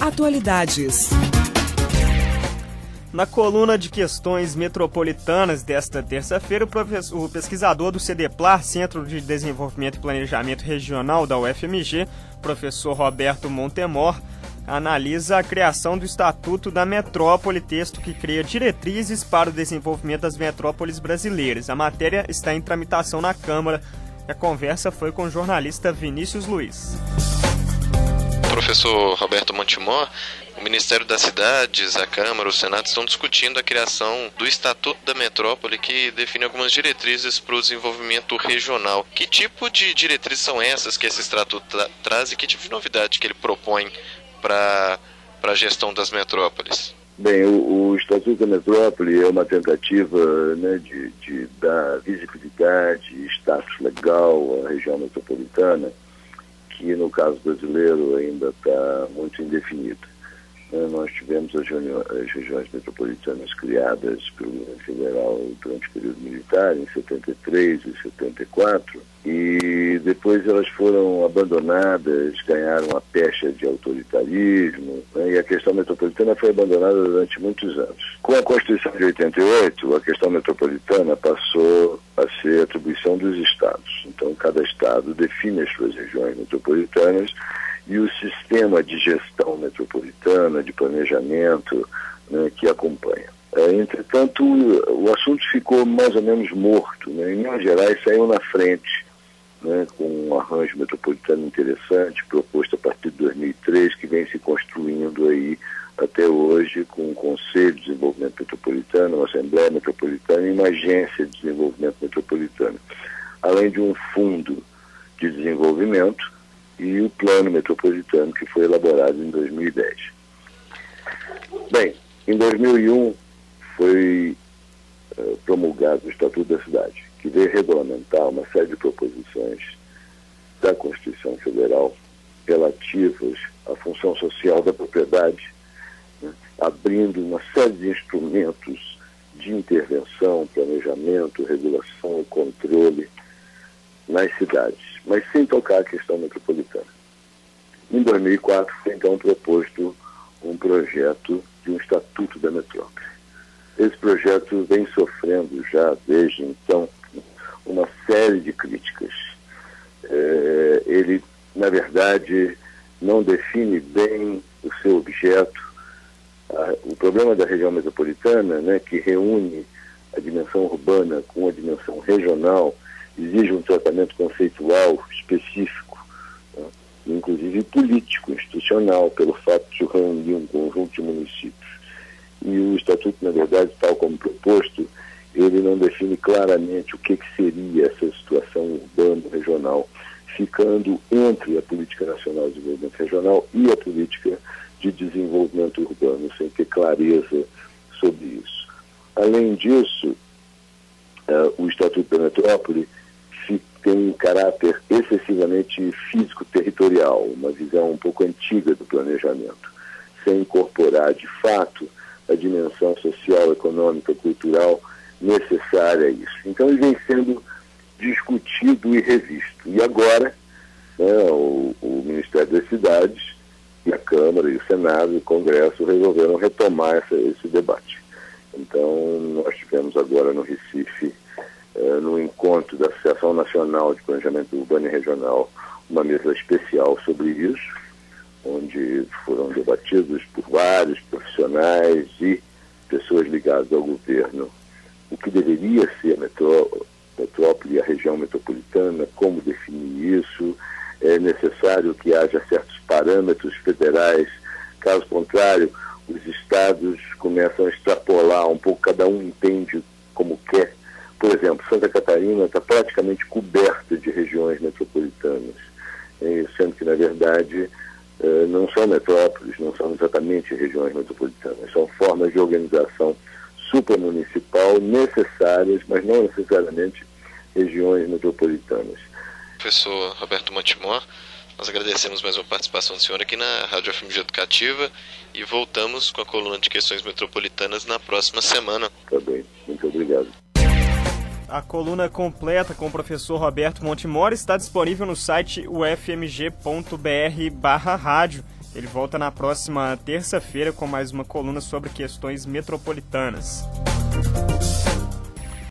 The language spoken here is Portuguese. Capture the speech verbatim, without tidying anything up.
Atualidades. Na coluna de questões metropolitanas desta terça-feira, o, professor, o pesquisador do CEDEPLAR, Centro de Desenvolvimento e Planejamento Regional da U F M G, professor Roberto Montemor, analisa a criação do Estatuto da Metrópole, texto que cria diretrizes para o desenvolvimento das metrópoles brasileiras. A matéria está em tramitação na Câmara. A conversa foi com o jornalista Vinícius Luiz. Professor Roberto Montemor, o Ministério das Cidades, a Câmara, o Senado estão discutindo a criação do Estatuto da Metrópole, que define algumas diretrizes para o desenvolvimento regional. Que tipo de diretrizes são essas que esse Estatuto tra- traz e que tipo de novidade que ele propõe para a gestão das metrópoles? Bem, o, o Estatuto da Metrópole é uma tentativa, né, de, de dar visibilidade, status legal à região metropolitana, que no caso brasileiro ainda está muito indefinido. Nós tivemos as, reuniões, as regiões metropolitanas criadas pelo governo federal durante o período militar, em setenta e três e setenta e quatro, e depois elas foram abandonadas, ganharam a pecha de autoritarismo, né, e a questão metropolitana foi abandonada durante muitos anos. Com a Constituição de oitenta e oito, a questão metropolitana passou a ser atribuição dos estados. Então, cada estado define as suas regiões metropolitanas e o sistema de gestão metropolitana, de planejamento, né, que acompanha. É, entretanto, o assunto ficou mais ou menos morto, né? Em Minas Gerais saiu na frente, né, com um arranjo metropolitano interessante, proposto a partir de dois mil e três, que vem se construindo aí até hoje, com um Conselho de Desenvolvimento Metropolitano, uma Assembleia Metropolitana e uma Agência de Desenvolvimento Metropolitano, além de um Fundo de Desenvolvimento e o Plano Metropolitano, que foi elaborado em dois mil e dez. Bem, em dois mil e um foi uh, promulgado o Estatuto da Cidade, que veio regulamentar uma série de proposições da Constituição Federal relativas à função social da propriedade, né, abrindo uma série de instrumentos de intervenção, planejamento, regulação e controle nas cidades, mas sem tocar a questão metropolitana. Em dois mil e quatro foi então proposto um projeto de um Estatuto da Metrópole. Esse projeto vem sofrendo já desde então uma série de críticas. É, ele, na verdade, não define bem o seu objeto. Ah, o problema da região metropolitana, né, que reúne a dimensão urbana com a dimensão regional, exige um tratamento conceitual específico, né, inclusive político, institucional, pelo fato de reunir um conjunto de municípios. E o Estatuto, na verdade, tal como proposto, ele não define claramente o que, que seria essa situação urbano-regional, ficando entre a Política Nacional de Desenvolvimento Regional e a Política de Desenvolvimento Urbano, sem ter clareza sobre isso. Além disso, uh, o Estatuto da Metrópole tem um caráter excessivamente físico-territorial, uma visão um pouco antiga do planejamento, sem incorporar, de fato, a dimensão social, econômica, cultural necessária a isso. Então, ele vem sendo discutido e revisto. E agora, né, o, o Ministério das Cidades, e a Câmara, e o Senado, e o Congresso resolveram retomar essa, esse debate. Então, nós tivemos agora no Recife, Uh, no encontro da Associação Nacional de Planejamento Urbano e Regional, uma mesa especial sobre isso, onde foram debatidos por vários profissionais e pessoas ligadas ao governo o que deveria ser a metró- metrópole e a região metropolitana, como definir isso. É necessário que haja certos parâmetros federais, caso contrário, os estados começam a extrapolar um pouco, cada um entende como quer. Por exemplo, Santa Catarina está praticamente coberta de regiões metropolitanas, sendo que, na verdade, não são metrópoles, não são exatamente regiões metropolitanas, são formas de organização supramunicipal necessárias, mas não necessariamente regiões metropolitanas. Professor Roberto Montemor, nós agradecemos mais uma participação do senhor aqui na Rádio F M G Educativa e voltamos com a coluna de questões metropolitanas na próxima semana. Tá bem, muito obrigado. A coluna completa com o professor Roberto Montemor está disponível no site u f m g ponto b r barra rádio. Ele volta na próxima terça-feira com mais uma coluna sobre questões metropolitanas.